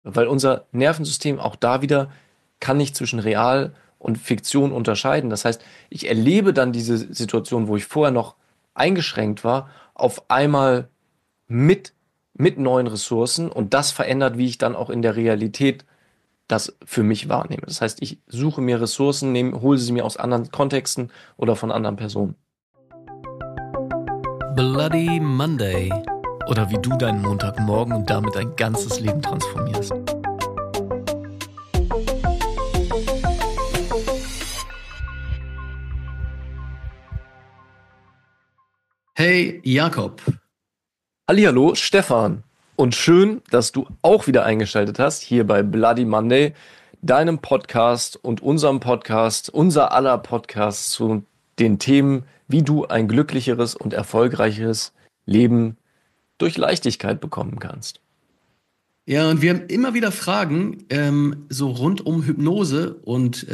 Weil unser Nervensystem auch da wieder kann nicht zwischen Real und Fiktion unterscheiden. Das heißt, ich erlebe dann diese Situation, wo ich vorher noch eingeschränkt war, auf einmal mit, mit neuen Ressourcen und das verändert, wie ich dann auch in der Realität das für mich wahrnehme. Das heißt, ich suche mir Ressourcen, hole sie mir aus anderen Kontexten oder von anderen Personen. Bloody Monday. Oder wie du deinen Montagmorgen und damit dein ganzes Leben transformierst. Hey Jakob. Hallihallo, Stefan. Und schön, dass du auch wieder eingeschaltet hast, hier bei Bloody Monday, deinem Podcast und unserem Podcast, unser aller Podcast zu den Themen, wie du ein glücklicheres und erfolgreicheres Leben durch Leichtigkeit bekommen kannst. Ja, und wir haben immer wieder Fragen, so rund um Hypnose und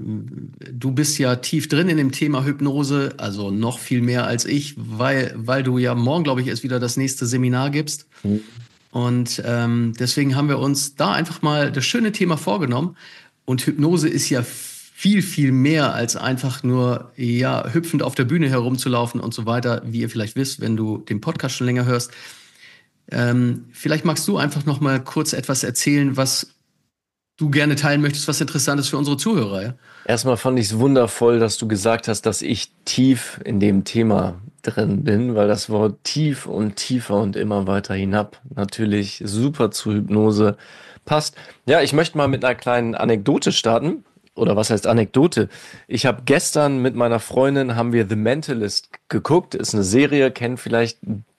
du bist ja tief drin in dem Thema Hypnose, also noch viel mehr als ich, weil du ja morgen, glaube ich, erst wieder das nächste Seminar gibst. Und deswegen haben wir uns da einfach mal das schöne Thema vorgenommen. Und Hypnose ist ja viel, viel mehr als einfach nur, ja, hüpfend auf der Bühne herumzulaufen und so weiter, wie ihr vielleicht wisst, wenn du den Podcast schon länger hörst. Vielleicht magst du einfach noch mal kurz etwas erzählen, was du gerne teilen möchtest, was interessant ist für unsere Zuhörer. Ja? Erstmal fand ich es wundervoll, dass du gesagt hast, dass ich tief in dem Thema drin bin, weil das Wort tief und tiefer und immer weiter hinab natürlich super zu Hypnose passt. Ja, ich möchte mal mit einer kleinen Anekdote starten. Oder was heißt Anekdote? Ich habe gestern mit meiner Freundin haben wir The Mentalist geguckt. Ist eine Serie, kennt vielleicht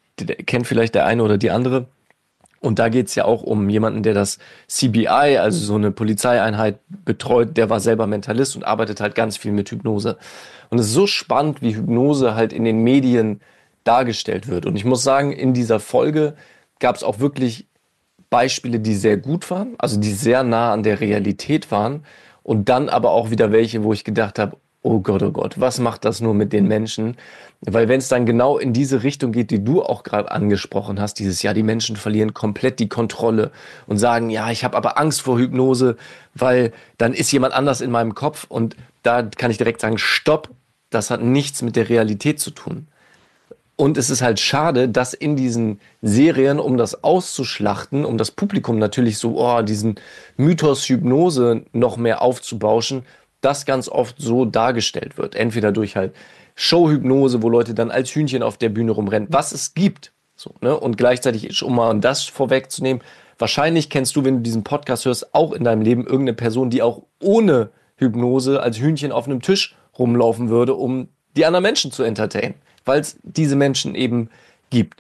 der eine oder die andere. Und da geht's ja auch um jemanden, der das CBI, also so eine Polizeieinheit betreut, der war selber Mentalist und arbeitet halt ganz viel mit Hypnose. Und es ist so spannend, wie Hypnose halt in den Medien dargestellt wird. Und ich muss sagen, in dieser Folge gab es auch wirklich Beispiele, die sehr gut waren, also die sehr nah an der Realität waren. Und dann aber auch wieder welche, wo ich gedacht habe, oh Gott, was macht das nur mit den Menschen? Weil wenn es dann genau in diese Richtung geht, die du auch gerade angesprochen hast, dieses Jahr, die Menschen verlieren komplett die Kontrolle und sagen, ja, ich habe aber Angst vor Hypnose, weil dann ist jemand anders in meinem Kopf und da kann ich direkt sagen, stopp, das hat nichts mit der Realität zu tun. Und es ist halt schade, dass in diesen Serien, um das auszuschlachten, um das Publikum natürlich so, diesen Mythos Hypnose noch mehr aufzubauschen, das ganz oft so dargestellt wird. Entweder durch halt Showhypnose, wo Leute dann als Hühnchen auf der Bühne rumrennen, was es gibt. So, ne? Und gleichzeitig, um mal das vorwegzunehmen, wahrscheinlich kennst du, wenn du diesen Podcast hörst, auch in deinem Leben irgendeine Person, die auch ohne Hypnose als Hühnchen auf einem Tisch rumlaufen würde, um die anderen Menschen zu entertainen, weil es diese Menschen eben gibt.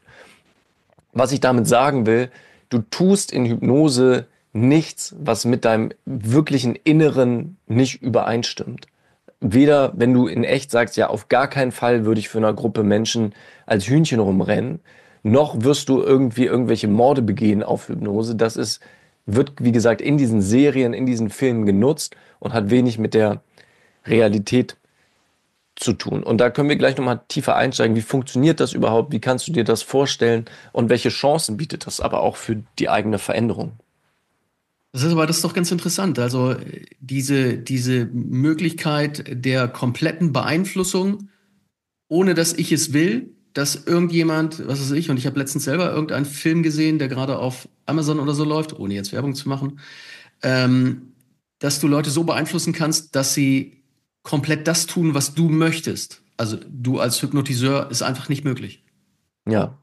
Was ich damit sagen will, du tust in Hypnose nichts, was mit deinem wirklichen Inneren nicht übereinstimmt. Weder, wenn du in echt sagst, ja, auf gar keinen Fall würde ich für eine Gruppe Menschen als Hühnchen rumrennen, noch wirst du irgendwie irgendwelche Morde begehen auf Hypnose. Wird, wie gesagt, in diesen Serien, in diesen Filmen genutzt und hat wenig mit der Realität zu tun. Und da können wir gleich nochmal tiefer einsteigen. Wie funktioniert das überhaupt? Wie kannst du dir das vorstellen? Und welche Chancen bietet das aber auch für die eigene Veränderung? Das ist doch ganz interessant. Also diese Möglichkeit der kompletten Beeinflussung, ohne dass ich es will, dass irgendjemand, was weiß ich, und ich habe letztens selber irgendeinen Film gesehen, der gerade auf Amazon oder so läuft, ohne jetzt Werbung zu machen, dass du Leute so beeinflussen kannst, dass sie komplett das tun, was du möchtest. Also du als Hypnotiseur ist einfach nicht möglich. Ja,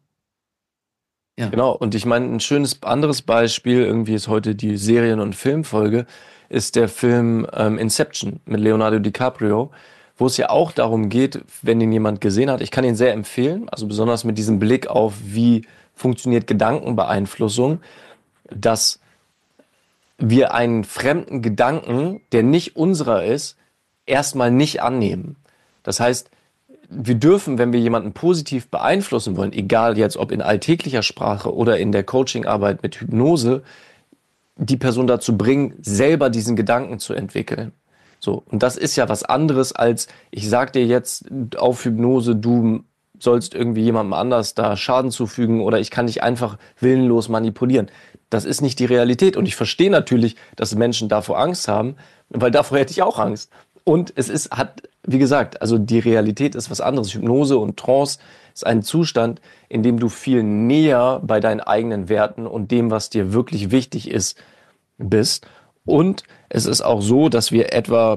Ja. genau. Und ich meine, ein schönes anderes Beispiel, irgendwie ist heute die Serien- und Filmfolge, ist der Film Inception mit Leonardo DiCaprio, wo es ja auch darum geht, wenn ihn jemand gesehen hat, ich kann ihn sehr empfehlen, also besonders mit diesem Blick auf, wie funktioniert Gedankenbeeinflussung, dass wir einen fremden Gedanken, der nicht unserer ist, erstmal nicht annehmen. Das heißt, wir dürfen, wenn wir jemanden positiv beeinflussen wollen, egal jetzt ob in alltäglicher Sprache oder in der Coachingarbeit mit Hypnose, die Person dazu bringen, selber diesen Gedanken zu entwickeln. So, und das ist ja was anderes als, ich sag dir jetzt auf Hypnose, du sollst irgendwie jemandem anders da Schaden zufügen oder ich kann dich einfach willenlos manipulieren. Das ist nicht die Realität. Und ich verstehe natürlich, dass Menschen davor Angst haben, weil davor hätte ich auch Angst. Und wie gesagt, also die Realität ist was anderes. Hypnose und Trance ist ein Zustand, in dem du viel näher bei deinen eigenen Werten und dem, was dir wirklich wichtig ist, bist. Und es ist auch so, dass wir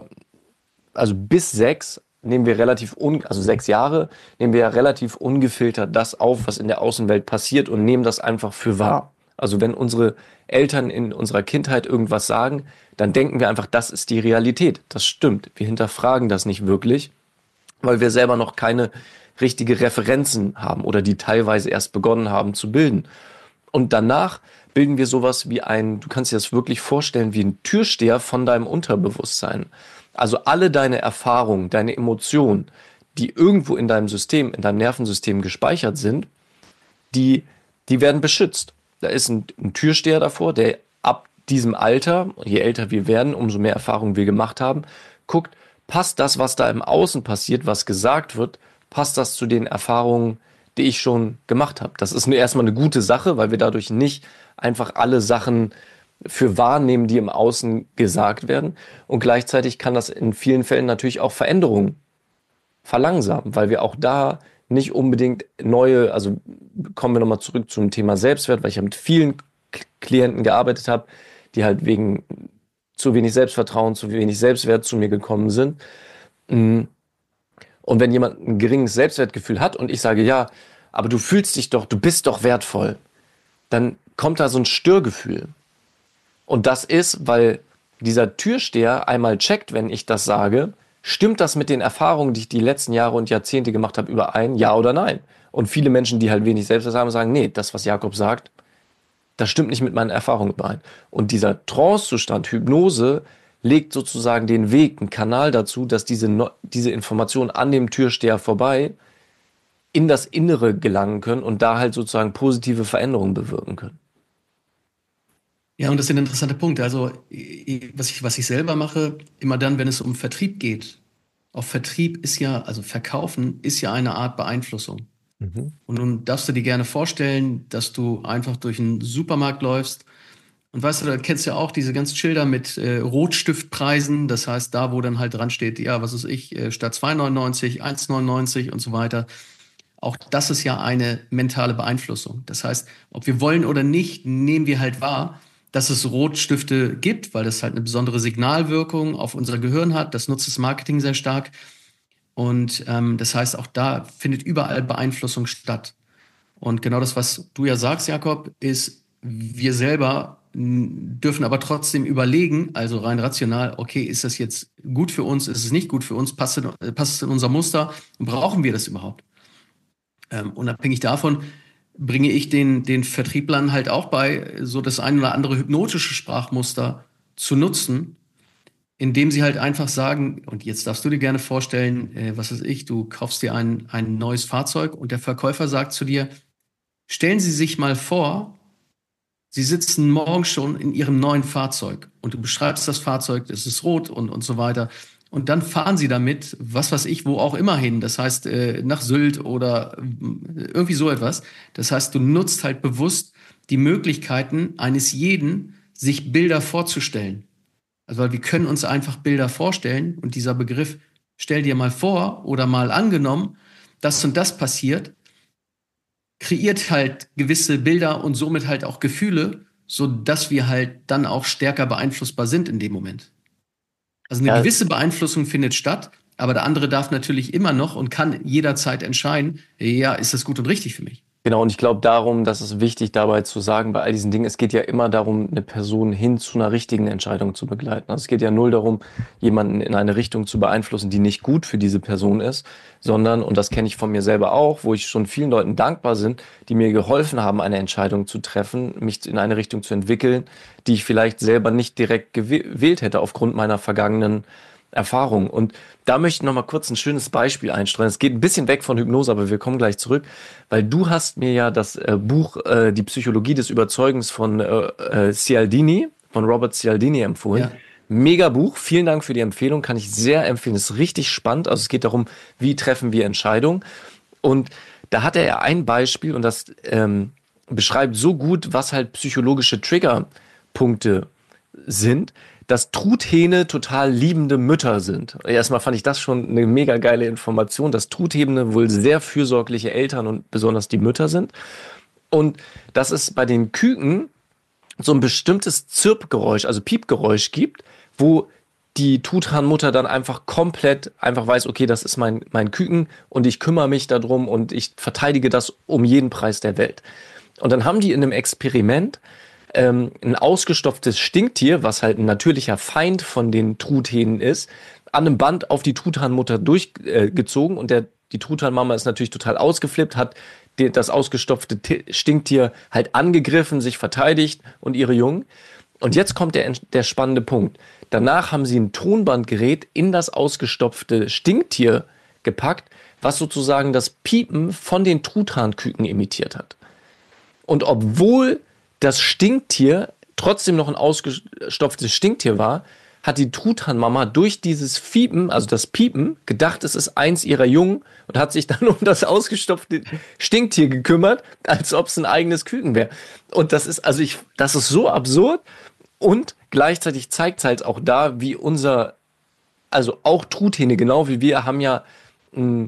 also bis 6 nehmen wir also 6 Jahre, nehmen wir ja relativ ungefiltert das auf, was in der Außenwelt passiert und nehmen das einfach für wahr. Also wenn unsere Eltern in unserer Kindheit irgendwas sagen, dann denken wir einfach, das ist die Realität. Das stimmt. Wir hinterfragen das nicht wirklich, weil wir selber noch keine richtige Referenzen haben oder die teilweise erst begonnen haben zu bilden. Und danach bilden wir sowas wie du kannst dir das wirklich vorstellen, wie ein Türsteher von deinem Unterbewusstsein. Also alle deine Erfahrungen, deine Emotionen, die irgendwo in deinem System, in deinem Nervensystem gespeichert sind, die werden beschützt. Da ist ein Türsteher davor, der ab diesem Alter, je älter wir werden, umso mehr Erfahrungen wir gemacht haben, guckt, passt das, was da im Außen passiert, was gesagt wird, passt das zu den Erfahrungen, die ich schon gemacht habe. Das ist erstmal eine gute Sache, weil wir dadurch nicht einfach alle Sachen für wahrnehmen, die im Außen gesagt werden. Und gleichzeitig kann das in vielen Fällen natürlich auch Veränderungen verlangsamen, weil wir auch da nicht unbedingt also kommen wir nochmal zurück zum Thema Selbstwert, weil ich ja mit vielen Klienten gearbeitet habe, die halt wegen zu wenig Selbstvertrauen, zu wenig Selbstwert zu mir gekommen sind. Und wenn jemand ein geringes Selbstwertgefühl hat und ich sage, ja, aber du bist doch wertvoll, dann kommt da so ein Störgefühl. Und das ist, weil dieser Türsteher einmal checkt, wenn ich das sage, stimmt das mit den Erfahrungen, die ich die letzten Jahre und Jahrzehnte gemacht habe, überein, ja oder nein? Und viele Menschen, die halt wenig Selbstwert haben, sagen, nee, das, was Jakob sagt, das stimmt nicht mit meinen Erfahrungen überein. Und dieser Trance-Zustand, Hypnose, legt sozusagen den Weg, einen Kanal dazu, dass diese Informationen an dem Türsteher vorbei in das Innere gelangen können und da halt sozusagen positive Veränderungen bewirken können. Ja, und das sind interessante Punkte. Also, was ich selber mache, immer dann, wenn es um Vertrieb geht. Auch Vertrieb also Verkaufen ist ja eine Art Beeinflussung. Und nun darfst du dir gerne vorstellen, dass du einfach durch einen Supermarkt läufst und weißt du, da kennst du ja auch diese ganzen Schilder mit Rotstiftpreisen. Das heißt, da, wo dann halt dran steht, ja, was weiß ich, statt 2,99, 1,99 und so weiter. Auch das ist ja eine mentale Beeinflussung. Das heißt, ob wir wollen oder nicht, nehmen wir halt wahr, dass es Rotstifte gibt, weil das halt eine besondere Signalwirkung auf unser Gehirn hat. Das nutzt das Marketing sehr stark. Und das heißt, auch da findet überall Beeinflussung statt. Und genau das, was du ja sagst, Jakob, ist, wir selber dürfen aber trotzdem überlegen, also rein rational, okay, ist das jetzt gut für uns, ist es nicht gut für uns, passt es in unser Muster, brauchen wir das überhaupt? Unabhängig davon bringe ich den Vertrieblern halt auch bei, so das ein oder andere hypnotische Sprachmuster zu nutzen, indem sie halt einfach sagen, und jetzt darfst du dir gerne vorstellen, was weiß ich, du kaufst dir ein neues Fahrzeug und der Verkäufer sagt zu dir, stellen Sie sich mal vor, Sie sitzen morgen schon in Ihrem neuen Fahrzeug und du beschreibst das Fahrzeug, es ist rot und so weiter. Und dann fahren Sie damit, was weiß ich, wo auch immer hin. Das heißt, nach Sylt oder irgendwie so etwas. Das heißt, du nutzt halt bewusst die Möglichkeiten eines jeden, sich Bilder vorzustellen. Also, weil wir können uns einfach Bilder vorstellen und dieser Begriff, stell dir mal vor oder mal angenommen, das und das passiert, kreiert halt gewisse Bilder und somit halt auch Gefühle, sodass wir halt dann auch stärker beeinflussbar sind in dem Moment. Also eine gewisse Beeinflussung findet statt, aber der andere darf natürlich immer noch und kann jederzeit entscheiden, ja, ist das gut und richtig für mich? Genau, und ich glaube das ist wichtig dabei zu sagen, bei all diesen Dingen, es geht ja immer darum, eine Person hin zu einer richtigen Entscheidung zu begleiten. Also es geht ja null darum, jemanden in eine Richtung zu beeinflussen, die nicht gut für diese Person ist, sondern, und das kenne ich von mir selber auch, wo ich schon vielen Leuten dankbar bin, die mir geholfen haben, eine Entscheidung zu treffen, mich in eine Richtung zu entwickeln, die ich vielleicht selber nicht direkt gewählt hätte aufgrund meiner vergangenen Erfahrung. Und da möchte ich noch mal kurz ein schönes Beispiel einstreuen. Es geht ein bisschen weg von Hypnose, aber wir kommen gleich zurück, weil du hast mir ja das Buch Die Psychologie des Überzeugens von Cialdini, von Robert Cialdini empfohlen. Ja. Mega Buch, vielen Dank für die Empfehlung, kann ich sehr empfehlen. Es ist richtig spannend, also es geht darum, wie treffen wir Entscheidungen. Und da hat er ja ein Beispiel und das beschreibt so gut, was halt psychologische Triggerpunkte sind, dass Truthähne total liebende Mütter sind. Erstmal fand ich das schon eine mega geile Information, dass Truthähne wohl sehr fürsorgliche Eltern und besonders die Mütter sind. Und dass es bei den Küken so ein bestimmtes Zirpgeräusch, also Piepgeräusch gibt, wo die Truthahnmutter dann einfach komplett einfach weiß, okay, das ist mein Küken und ich kümmere mich darum und ich verteidige das um jeden Preis der Welt. Und dann haben die in einem Experiment ein ausgestopftes Stinktier, was halt ein natürlicher Feind von den Truthähnen ist, an einem Band auf die Truthahnmutter durchgezogen und die Truthahnmama ist natürlich total ausgeflippt, hat das ausgestopfte Stinktier halt angegriffen, sich verteidigt und ihre Jungen. Und jetzt kommt der spannende Punkt. Danach haben sie ein Tonbandgerät in das ausgestopfte Stinktier gepackt, was sozusagen das Piepen von den Truthahnküken imitiert hat. Und obwohl das Stinktier trotzdem noch ein ausgestopftes Stinktier war, hat die Truthahnmama durch dieses Fiepen, also das Piepen, gedacht, es ist eins ihrer Jungen und hat sich dann um das ausgestopfte Stinktier gekümmert, als ob es ein eigenes Küken wäre. Und das ist, das ist so absurd und gleichzeitig zeigt es halt auch da, wie also auch Truthähne, genau wie wir, haben ja ein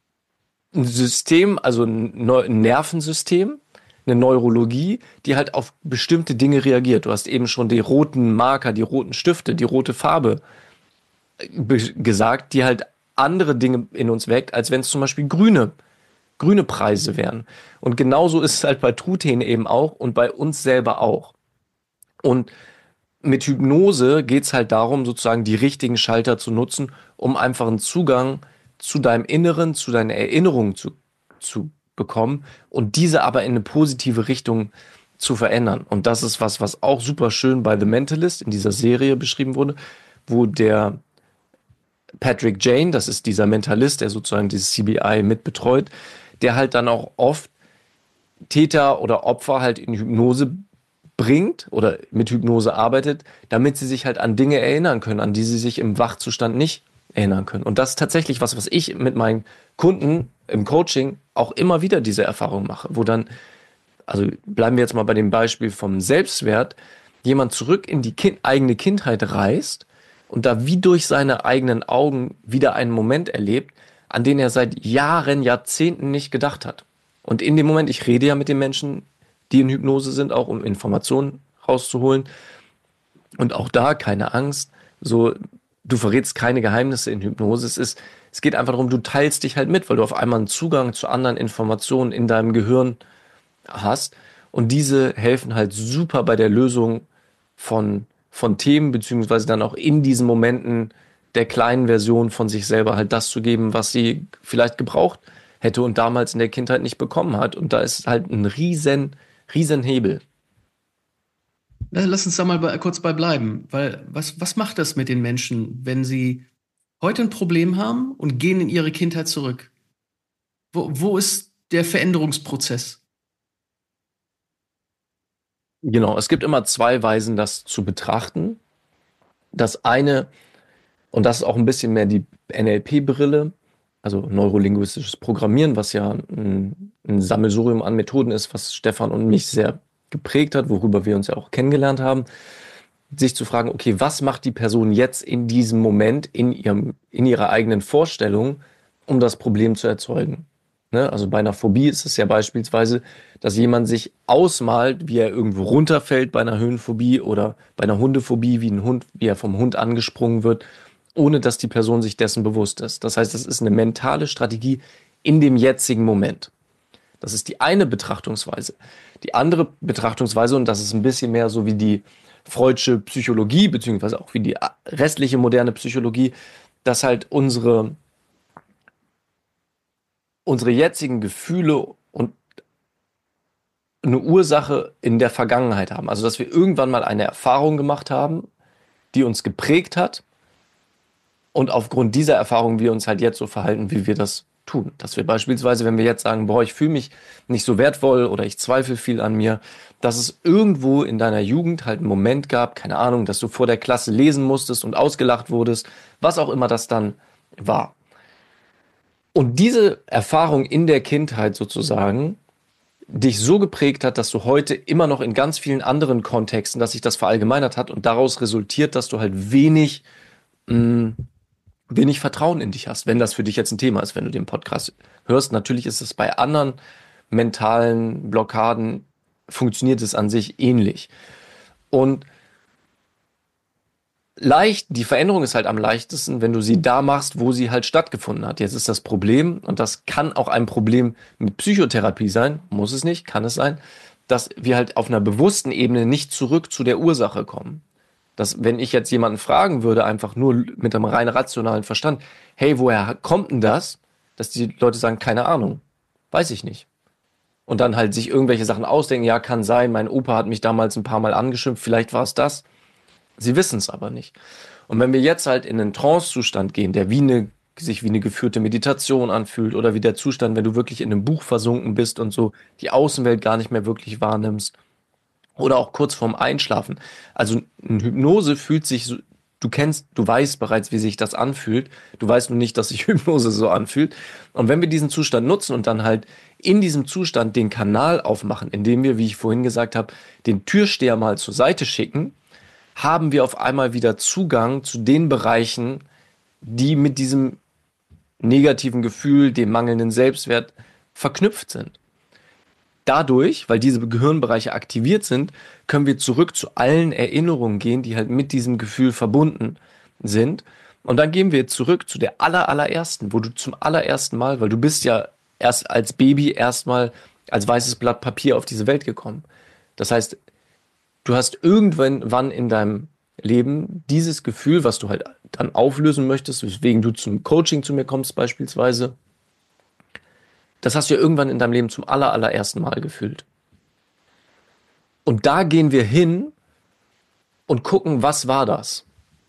System, also ein Nervensystem, eine Neurologie, die halt auf bestimmte Dinge reagiert. Du hast eben schon die roten Marker, die roten Stifte, die rote Farbe gesagt, die halt andere Dinge in uns weckt, als wenn es zum Beispiel grüne Preise wären. Und genauso ist es halt bei Truthähnen eben auch und bei uns selber auch. Und mit Hypnose geht es halt darum, sozusagen die richtigen Schalter zu nutzen, um einfach einen Zugang zu deinem Inneren, zu deinen Erinnerungen zu bekommen und diese aber in eine positive Richtung zu verändern. Und das ist was auch super schön bei The Mentalist in dieser Serie beschrieben wurde, wo der Patrick Jane, das ist dieser Mentalist, der sozusagen dieses CBI mitbetreut, der halt dann auch oft Täter oder Opfer halt in Hypnose bringt oder mit Hypnose arbeitet, damit sie sich halt an Dinge erinnern können, an die sie sich im Wachzustand nicht erinnern können. Und das ist tatsächlich was ich mit meinen Kunden im Coaching auch immer wieder diese Erfahrung mache, wo dann, also bleiben wir jetzt mal bei dem Beispiel vom Selbstwert, jemand zurück in die eigene Kindheit reist und da wie durch seine eigenen Augen wieder einen Moment erlebt, an den er seit Jahren, Jahrzehnten nicht gedacht hat. Und in dem Moment, ich rede ja mit den Menschen, die in Hypnose sind, auch um Informationen rauszuholen. Und auch da keine Angst, so, du verrätst keine Geheimnisse in Hypnose. Es geht einfach darum, du teilst dich halt mit, weil du auf einmal einen Zugang zu anderen Informationen in deinem Gehirn hast. Und diese helfen halt super bei der Lösung von Themen, beziehungsweise dann auch in diesen Momenten der kleinen Version von sich selber halt das zu geben, was sie vielleicht gebraucht hätte und damals in der Kindheit nicht bekommen hat. Und da ist halt ein riesen Hebel. Lass uns da mal kurz bei bleiben, weil was macht das mit den Menschen, wenn sie heute ein Problem haben und gehen in ihre Kindheit zurück? Wo ist der Veränderungsprozess? Genau, es gibt immer zwei Weisen, das zu betrachten. Das eine, und das ist auch ein bisschen mehr die NLP-Brille, also neurolinguistisches Programmieren, was ja ein Sammelsurium an Methoden ist, was Stefan und mich sehr geprägt hat, worüber wir uns ja auch kennengelernt haben, sich zu fragen, okay, was macht die Person jetzt in diesem Moment in ihrer eigenen Vorstellung, um das Problem zu erzeugen? Ne? Also bei einer Phobie ist es ja beispielsweise, dass jemand sich ausmalt, wie er irgendwo runterfällt bei einer Höhenphobie oder bei einer Hundephobie, wie er vom Hund angesprungen wird, ohne dass die Person sich dessen bewusst ist. Das heißt, das ist eine mentale Strategie in dem jetzigen Moment. Das ist die eine Betrachtungsweise. Die andere Betrachtungsweise, und das ist ein bisschen mehr so wie die Freudsche Psychologie, beziehungsweise auch wie die restliche moderne Psychologie, dass halt unsere jetzigen Gefühle und eine Ursache in der Vergangenheit haben. Also, dass wir irgendwann mal eine Erfahrung gemacht haben, die uns geprägt hat und aufgrund dieser Erfahrung wir uns halt jetzt so verhalten, wie wir das tun. Dass wir beispielsweise, wenn wir jetzt sagen, boah, ich fühle mich nicht so wertvoll oder ich zweifle viel an mir, dass es irgendwo in deiner Jugend halt einen Moment gab, keine Ahnung, dass du vor der Klasse lesen musstest und ausgelacht wurdest, was auch immer das dann war. Und diese Erfahrung in der Kindheit sozusagen dich so geprägt hat, dass du heute immer noch in ganz vielen anderen Kontexten, dass sich das verallgemeinert hat und daraus resultiert, dass du halt wenig Vertrauen in dich hast, wenn das für dich jetzt ein Thema ist, wenn du den Podcast hörst. Natürlich ist es bei anderen mentalen Blockaden, funktioniert es an sich ähnlich. Und die Veränderung ist halt am leichtesten, wenn du sie da machst, wo sie halt stattgefunden hat. Jetzt ist das Problem, und das kann auch ein Problem mit Psychotherapie sein, muss es nicht, kann es sein, dass wir halt auf einer bewussten Ebene nicht zurück zu der Ursache kommen. Dass, wenn ich jetzt jemanden fragen würde, einfach nur mit einem rein rationalen Verstand, hey, woher kommt denn das? Dass die Leute sagen, keine Ahnung, weiß ich nicht. Und dann halt sich irgendwelche Sachen ausdenken, ja, kann sein, mein Opa hat mich damals ein paar Mal angeschimpft, vielleicht war es das. Sie wissen es aber nicht. Und wenn wir jetzt halt in einen Trance-Zustand gehen, der sich wie eine geführte Meditation anfühlt oder wie der Zustand, wenn du wirklich in einem Buch versunken bist und so die Außenwelt gar nicht mehr wirklich wahrnimmst oder auch kurz vorm Einschlafen. Also eine Hypnose fühlt sich so, du weißt bereits, wie sich das anfühlt. Du weißt nur nicht, dass sich Hypnose so anfühlt. Und wenn wir diesen Zustand nutzen und dann halt in diesem Zustand den Kanal aufmachen, indem wir, wie ich vorhin gesagt habe, den Türsteher mal zur Seite schicken, haben wir auf einmal wieder Zugang zu den Bereichen, die mit diesem negativen Gefühl, dem mangelnden Selbstwert verknüpft sind. Dadurch, weil diese Gehirnbereiche aktiviert sind, können wir zurück zu allen Erinnerungen gehen, die halt mit diesem Gefühl verbunden sind. Und dann gehen wir zurück zu der allerersten, wo du zum allerersten Mal, weil du bist ja erst als Baby erstmal als weißes Blatt Papier auf diese Welt gekommen. Das heißt, du hast irgendwann in deinem Leben dieses Gefühl, was du halt dann auflösen möchtest, weswegen du zum Coaching zu mir kommst beispielsweise, das hast du ja irgendwann in deinem Leben zum allerersten Mal gefühlt. Und da gehen wir hin und gucken, was war das?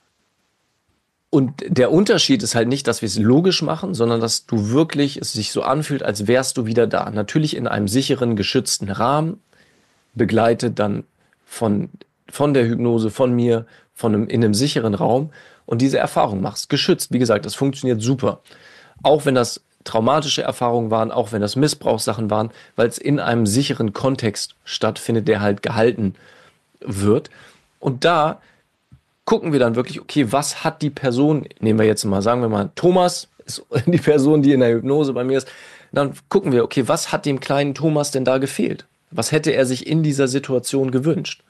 Und der Unterschied ist halt nicht, dass wir es logisch machen, sondern dass du wirklich es sich so anfühlt, als wärst du wieder da. Natürlich in einem sicheren, geschützten Rahmen, begleitet dann von der Hypnose, von mir, in einem sicheren Raum und diese Erfahrung machst. Geschützt, wie gesagt, das funktioniert super. Auch wenn das traumatische Erfahrungen waren, auch wenn das Missbrauchssachen waren, weil es in einem sicheren Kontext stattfindet, der halt gehalten wird. Und da gucken wir dann wirklich, okay, was hat die Person, nehmen wir jetzt mal, sagen wir mal, Thomas ist die Person, die in der Hypnose bei mir ist, dann gucken wir, okay, was hat dem kleinen Thomas denn da gefehlt? Was hätte er sich in dieser Situation gewünscht?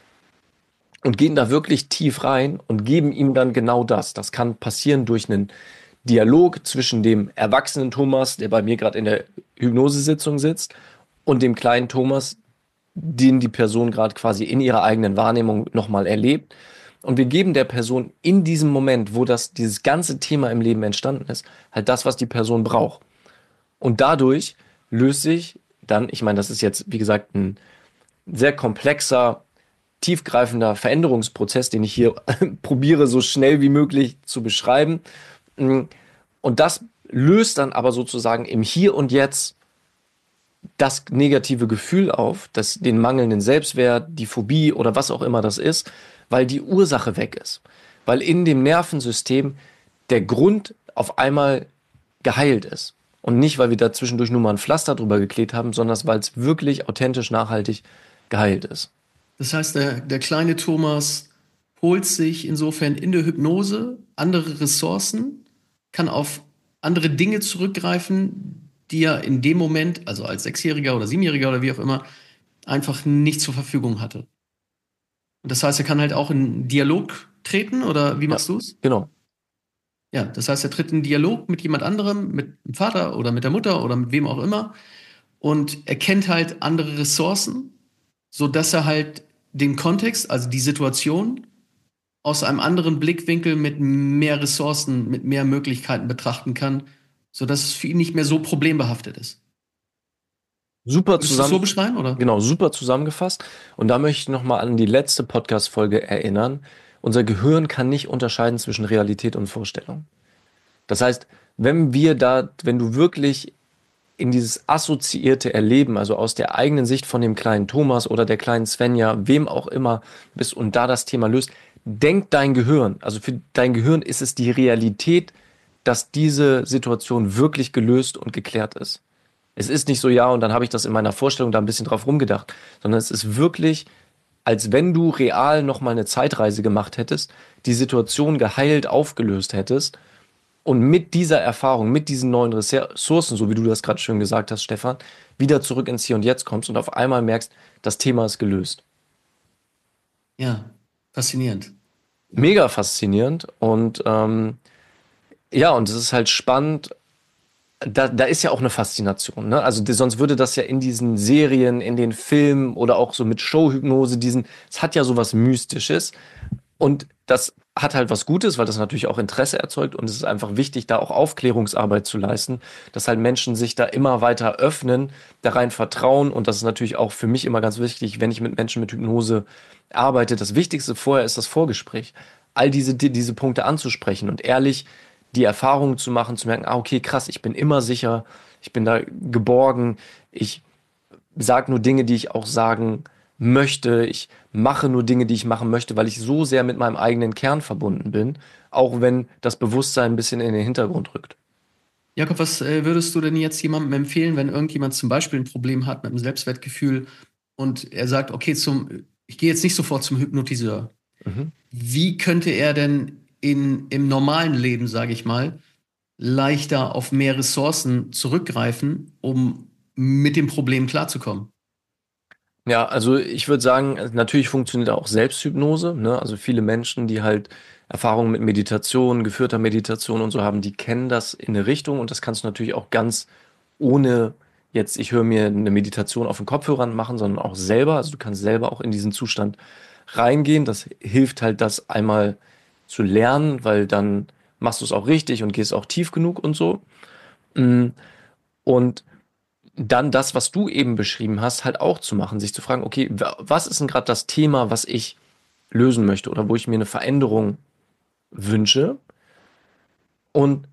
Und gehen da wirklich tief rein und geben ihm dann genau das. Das kann passieren durch einen Dialog zwischen dem erwachsenen Thomas, der bei mir gerade in der Hypnosesitzung sitzt, und dem kleinen Thomas, den die Person gerade quasi in ihrer eigenen Wahrnehmung nochmal erlebt. Und wir geben der Person in diesem Moment, wo dieses ganze Thema im Leben entstanden ist, halt das, was die Person braucht. Und dadurch löst sich dann, ich meine, das ist jetzt, wie gesagt, ein sehr komplexer, tiefgreifender Veränderungsprozess, den ich hier probiere, so schnell wie möglich zu beschreiben. Und das löst dann aber sozusagen im Hier und Jetzt das negative Gefühl auf, den mangelnden Selbstwert, die Phobie oder was auch immer das ist, weil die Ursache weg ist. Weil in dem Nervensystem der Grund auf einmal geheilt ist. Und nicht, weil wir da zwischendurch nur mal ein Pflaster drüber geklebt haben, sondern weil es wirklich authentisch, nachhaltig geheilt ist. Das heißt, der kleine Thomas holt sich insofern in der Hypnose andere Ressourcen, kann auf andere Dinge zurückgreifen, die er in dem Moment, also als 6-Jähriger oder 7-Jähriger oder wie auch immer, einfach nicht zur Verfügung hatte. Und das heißt, er kann halt auch in Dialog treten, oder wie machst du es? Genau. Ja, das heißt, er tritt in Dialog mit jemand anderem, mit dem Vater oder mit der Mutter oder mit wem auch immer und erkennt halt andere Ressourcen, sodass er halt den Kontext, also die Situation, aus einem anderen Blickwinkel mit mehr Ressourcen, mit mehr Möglichkeiten betrachten kann, sodass es für ihn nicht mehr so problembehaftet ist. Super Würdest du das so beschreiben, oder? Genau, super zusammengefasst. Und da möchte ich nochmal an die letzte Podcast-Folge erinnern. Unser Gehirn kann nicht unterscheiden zwischen Realität und Vorstellung. Das heißt, wenn du wirklich in dieses assoziierte Erleben, also aus der eigenen Sicht von dem kleinen Thomas oder der kleinen Svenja, wem auch immer bist und da das Thema löst, denkt dein Gehirn, also für dein Gehirn ist es die Realität, dass diese Situation wirklich gelöst und geklärt ist. Es ist nicht so, ja, und dann habe ich das in meiner Vorstellung da ein bisschen drauf rumgedacht, sondern es ist wirklich, als wenn du real nochmal eine Zeitreise gemacht hättest, die Situation geheilt aufgelöst hättest und mit dieser Erfahrung, mit diesen neuen Ressourcen, so wie du das gerade schön gesagt hast, Stefan, wieder zurück ins Hier und Jetzt kommst und auf einmal merkst, das Thema ist gelöst. Ja, faszinierend. Ja. Mega faszinierend und ja, und es ist halt spannend. Da ist ja auch eine Faszination, ne? Also sonst würde das ja in diesen Serien, in den Filmen oder auch so mit Showhypnose, es hat ja sowas Mystisches und das hat halt was Gutes, weil das natürlich auch Interesse erzeugt und es ist einfach wichtig, da auch Aufklärungsarbeit zu leisten, dass halt Menschen sich da immer weiter öffnen, da rein vertrauen und das ist natürlich auch für mich immer ganz wichtig, wenn ich mit Menschen mit Hypnose arbeite. Das Wichtigste vorher ist das Vorgespräch. All diese Punkte anzusprechen und ehrlich die Erfahrung zu machen, zu merken, ah, okay, krass, ich bin immer sicher, ich bin da geborgen, ich sage nur Dinge, die ich auch sagen möchte, ich mache nur Dinge, die ich machen möchte, weil ich so sehr mit meinem eigenen Kern verbunden bin, auch wenn das Bewusstsein ein bisschen in den Hintergrund rückt. Jakob, was würdest du denn jetzt jemandem empfehlen, wenn irgendjemand zum Beispiel ein Problem hat mit dem Selbstwertgefühl und er sagt, okay, ich gehe jetzt nicht sofort zum Hypnotiseur. Mhm. Wie könnte er denn im normalen Leben, sage ich mal, leichter auf mehr Ressourcen zurückgreifen, um mit dem Problem klarzukommen? Ja, also ich würde sagen, natürlich funktioniert auch Selbsthypnose, ne? Also viele Menschen, die halt Erfahrungen mit Meditation, geführter Meditation und so haben, die kennen das in eine Richtung und das kannst du natürlich auch ganz ohne jetzt, ich höre mir eine Meditation auf den Kopfhörern machen, sondern auch selber. Also du kannst selber auch in diesen Zustand reingehen. Das hilft halt, das einmal zu lernen, weil dann machst du es auch richtig und gehst auch tief genug und so. Mm, Und dann das, was du eben beschrieben hast, halt auch zu machen, sich zu fragen, okay, was ist denn gerade das Thema, was ich lösen möchte oder wo ich mir eine Veränderung wünsche und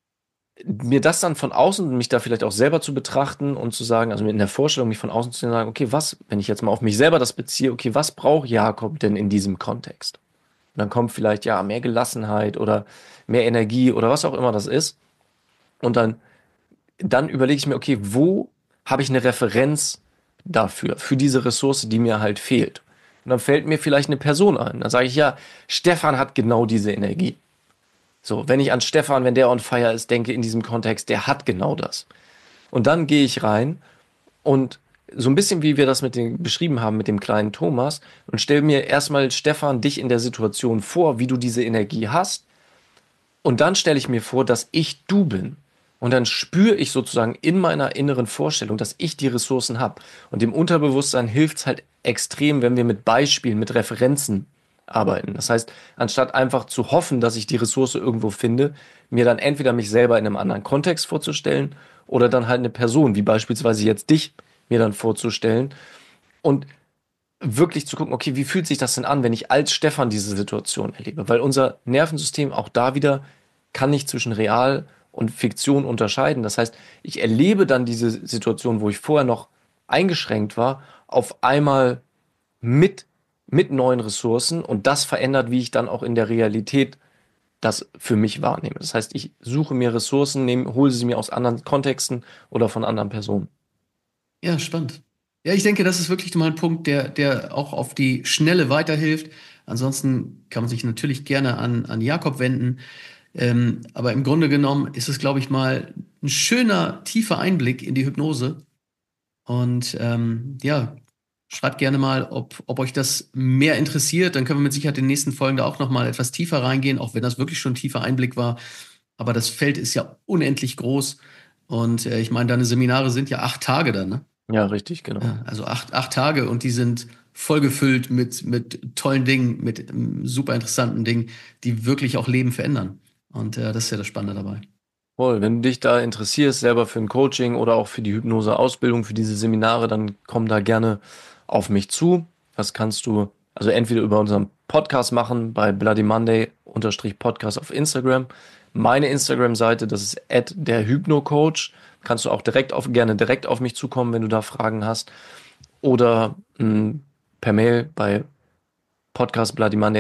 mir das dann von außen, mich da vielleicht auch selber zu betrachten und zu sagen, also in der Vorstellung, mich von außen zu sagen, okay, was, wenn ich jetzt mal auf mich selber das beziehe, okay, was braucht Jakob denn in diesem Kontext? Und dann kommt vielleicht, ja, mehr Gelassenheit oder mehr Energie oder was auch immer das ist. Und dann überlege ich mir, okay, wo habe ich eine Referenz dafür, für diese Ressource, die mir halt fehlt? Und dann fällt mir vielleicht eine Person ein. Dann sage ich, ja, Stefan hat genau diese Energie. So, wenn ich an Stefan, wenn der on fire ist, denke in diesem Kontext, der hat genau das. Und dann gehe ich rein und so ein bisschen wie wir das beschrieben haben mit dem kleinen Thomas und stelle mir erstmal Stefan dich in der Situation vor, wie du diese Energie hast und dann stelle ich mir vor, dass ich du bin. Und dann spüre ich sozusagen in meiner inneren Vorstellung, dass ich die Ressourcen habe. Und dem Unterbewusstsein hilft es halt extrem, wenn wir mit Beispielen, mit Referenzen arbeiten. Das heißt, anstatt einfach zu hoffen, dass ich die Ressource irgendwo finde, mir dann entweder mich selber in einem anderen Kontext vorzustellen oder dann halt eine Person, wie beispielsweise jetzt dich, mir dann vorzustellen und wirklich zu gucken, okay, wie fühlt sich das denn an, wenn ich als Stefan diese Situation erlebe? Weil unser Nervensystem auch da wieder kann nicht zwischen real und Fiktion unterscheiden. Das heißt, ich erlebe dann diese Situation, wo ich vorher noch eingeschränkt war, auf einmal mit, mit neuen Ressourcen und das verändert, wie ich dann auch in der Realität das für mich wahrnehme. Das heißt, ich suche mir Ressourcen, hole sie mir aus anderen Kontexten oder von anderen Personen. Ja, spannend. Ja, ich denke, das ist wirklich mal ein Punkt, der auch auf die Schnelle weiterhilft. Ansonsten kann man sich natürlich gerne an Jakob wenden. Aber im Grunde genommen ist es, glaube ich, mal ein schöner, tiefer Einblick in die Hypnose. Und ja, schreibt gerne mal, ob euch das mehr interessiert. Dann können wir mit Sicherheit in den nächsten Folgen da auch noch mal etwas tiefer reingehen, auch wenn das wirklich schon ein tiefer Einblick war. Aber das Feld ist ja unendlich groß. Und ich meine, deine Seminare sind ja 8 Tage dann, ne? Ja, richtig, genau. Ja, also acht Tage und die sind vollgefüllt mit tollen Dingen, mit super interessanten Dingen, die wirklich auch Leben verändern. Und das ist ja das Spannende dabei. Voll, wenn du dich da interessierst, selber für ein Coaching oder auch für die Hypnose-Ausbildung, für diese Seminare, dann komm da gerne auf mich zu. Das kannst du also entweder über unseren Podcast machen bei Bloody Monday Podcast auf Instagram. Meine Instagram-Seite, das ist @derhypnocoach. Kannst du auch gerne direkt auf mich zukommen, wenn du da Fragen hast. Oder per Mail bei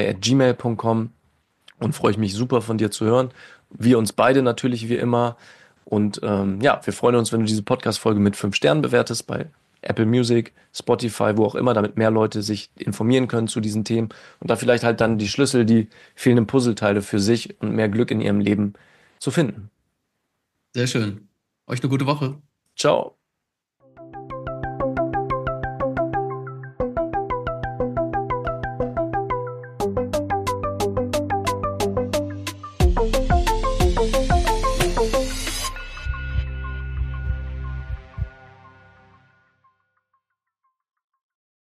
podcastbloodymonday@gmail.com und freue ich mich super von dir zu hören. Wir uns beide natürlich wie immer. Und ja, wir freuen uns, wenn du diese Podcast-Folge mit 5 Sternen bewertest bei Apple Music, Spotify, wo auch immer, damit mehr Leute sich informieren können zu diesen Themen und da vielleicht halt dann die Schlüssel, die fehlenden Puzzleteile für sich und mehr Glück in ihrem Leben zu finden. Sehr schön. Euch eine gute Woche. Ciao.